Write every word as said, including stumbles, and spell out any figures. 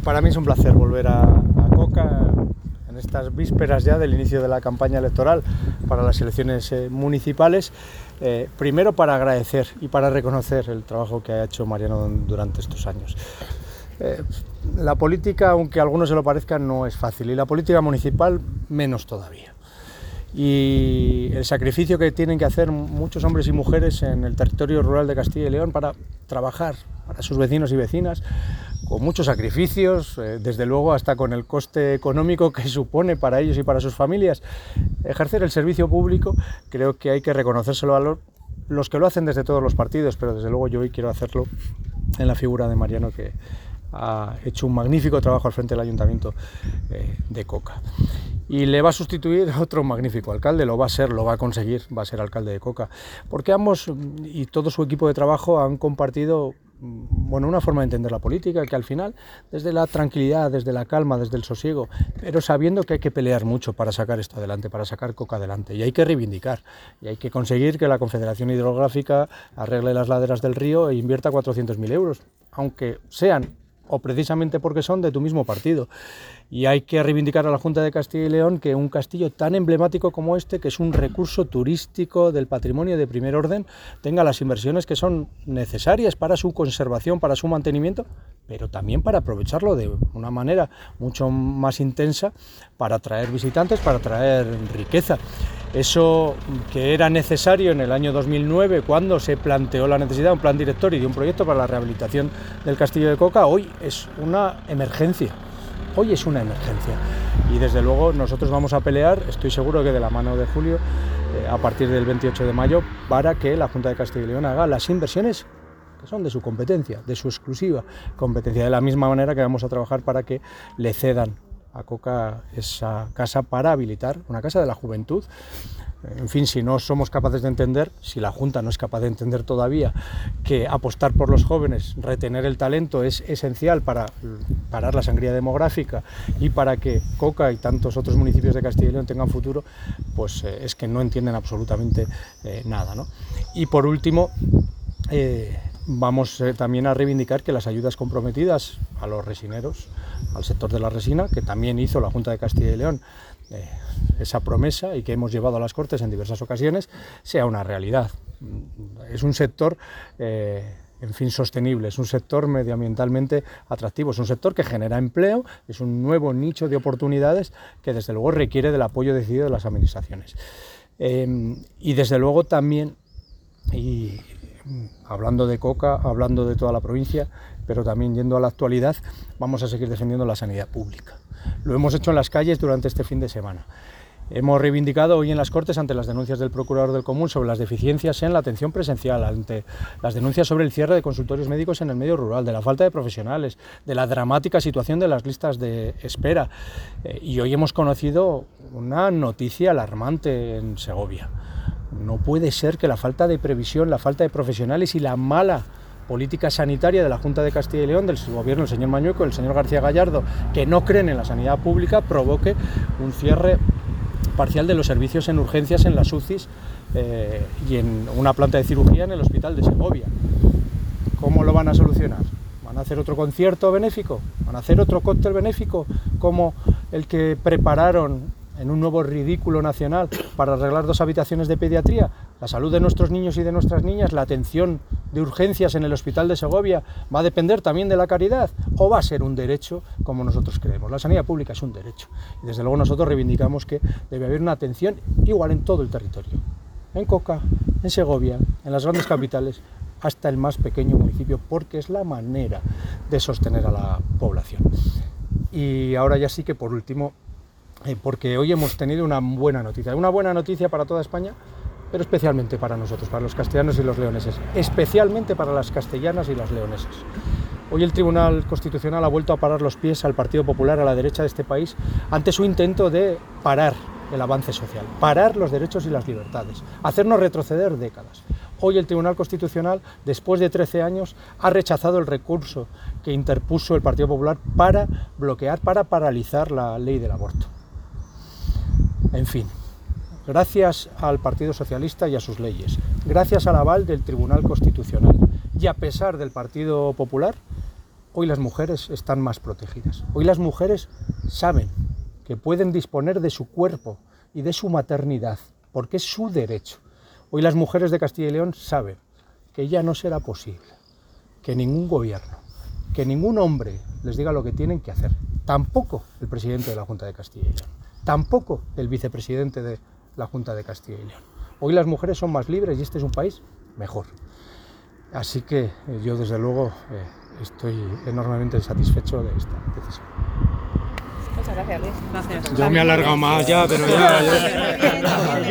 para mí es un placer volver a, a Coca en estas vísperas ya del inicio de la campaña electoral para las elecciones eh, municipales, eh, primero para agradecer y para reconocer el trabajo que ha hecho Mariano durante estos años. Eh, la política, aunque a algunos se lo parezca, no es fácil, y la política municipal menos todavía. Y el sacrificio que tienen que hacer muchos hombres y mujeres en el territorio rural de Castilla y León para trabajar para sus vecinos y vecinas, con muchos sacrificios, eh, desde luego hasta con el coste económico que supone para ellos y para sus familias ejercer el servicio público, creo que hay que reconocérselo a los, los que lo hacen desde todos los partidos, pero desde luego yo hoy quiero hacerlo en la figura de Mariano, que ha hecho un magnífico trabajo al frente del Ayuntamiento eh, de Coca. Y le va a sustituir a otro magnífico alcalde, lo va a ser, lo va a conseguir, va a ser alcalde de Coca, porque ambos y todo su equipo de trabajo han compartido, bueno, una forma de entender la política, que al final, desde la tranquilidad, desde la calma, desde el sosiego, pero sabiendo que hay que pelear mucho para sacar esto adelante, para sacar Coca adelante, y hay que reivindicar, y hay que conseguir que la Confederación Hidrográfica arregle las laderas del río e invierta cuatrocientos mil euros, aunque sean, o precisamente porque son de tu mismo partido. Y hay que reivindicar a la Junta de Castilla y León que un castillo tan emblemático como este, que es un recurso turístico del patrimonio de primer orden, tenga las inversiones que son necesarias para su conservación, para su mantenimiento, pero también para aprovecharlo de una manera mucho más intensa para atraer visitantes, para atraer riqueza. Eso que era necesario en el año dos mil nueve, cuando se planteó la necesidad de un plan director y de un proyecto para la rehabilitación del Castillo de Coca, hoy es una emergencia. Hoy es una emergencia. Y desde luego nosotros vamos a pelear, estoy seguro que de la mano de Julio, eh, a partir del veintiocho de mayo, para que la Junta de Castilla y León haga las inversiones que son de su competencia, de su exclusiva competencia, de la misma manera que vamos a trabajar para que le cedan a Coca esa casa para habilitar una casa de la juventud. En fin, si no somos capaces de entender, si la Junta no es capaz de entender todavía que apostar por los jóvenes, retener el talento es esencial para parar la sangría demográfica y para que Coca y tantos otros municipios de Castilla y León tengan futuro, pues eh, es que no entienden absolutamente eh, nada, ¿no? Y por último, eh, vamos eh, también a reivindicar que las ayudas comprometidas a los resineros, al sector de la resina, que también hizo la Junta de Castilla y León eh, esa promesa y que hemos llevado a las Cortes en diversas ocasiones, sea una realidad. Es un sector, eh, en fin, sostenible, es un sector medioambientalmente atractivo, es un sector que genera empleo, es un nuevo nicho de oportunidades que desde luego requiere del apoyo decidido de las administraciones. Eh, y desde luego también, y hablando de Coca, hablando de toda la provincia, pero también yendo a la actualidad, vamos a seguir defendiendo la sanidad pública. Lo hemos hecho en las calles durante este fin de semana. Hemos reivindicado hoy en las Cortes, ante las denuncias del Procurador del Común sobre las deficiencias en la atención presencial, ante las denuncias sobre el cierre de consultorios médicos en el medio rural, de la falta de profesionales, de la dramática situación de las listas de espera. Eh, y hoy hemos conocido una noticia alarmante en Segovia. No puede ser que la falta de previsión, la falta de profesionales y la mala política sanitaria de la Junta de Castilla y León, del gobierno del señor Mañueco, del señor García Gallardo, que no creen en la sanidad pública, provoque un cierre parcial de los servicios en urgencias en las U C Is eh, y en una planta de cirugía en el hospital de Segovia. ¿Cómo lo van a solucionar? ¿Van a hacer otro concierto benéfico? ¿Van a hacer otro cóctel benéfico como el que prepararon en un nuevo ridículo nacional para arreglar dos habitaciones de pediatría? La salud de nuestros niños y de nuestras niñas, la atención de urgencias en el hospital de Segovia, ¿va a depender también de la caridad o va a ser un derecho como nosotros creemos? La sanidad pública es un derecho y desde luego nosotros reivindicamos que debe haber una atención igual en todo el territorio, en Coca, en Segovia, en las grandes capitales, hasta el más pequeño municipio, porque es la manera de sostener a la población. Y ahora ya sí que por último, eh, porque hoy hemos tenido una buena noticia, una buena noticia para toda España, pero especialmente para nosotros, para los castellanos y los leoneses, especialmente para las castellanas y las leonesas. Hoy el Tribunal Constitucional ha vuelto a parar los pies al Partido Popular, a la derecha de este país, ante su intento de parar el avance social, parar los derechos y las libertades, hacernos retroceder décadas. Hoy el Tribunal Constitucional, después de trece años, ha rechazado el recurso que interpuso el Partido Popular para bloquear, para paralizar la ley del aborto. En fin, gracias al Partido Socialista y a sus leyes, gracias al aval del Tribunal Constitucional y a pesar del Partido Popular, hoy las mujeres están más protegidas. Hoy las mujeres saben que pueden disponer de su cuerpo y de su maternidad, porque es su derecho. Hoy las mujeres de Castilla y León saben que ya no será posible que ningún gobierno, que ningún hombre les diga lo que tienen que hacer. Tampoco el presidente de la Junta de Castilla y León, tampoco el vicepresidente de la Junta de Castilla y León. Hoy las mujeres son más libres y este es un país mejor. Así que eh, yo desde luego eh, estoy enormemente satisfecho de esta decisión. Muchas gracias, Luis. Gracias. Yo me he alargado más ya, pero ya... ya...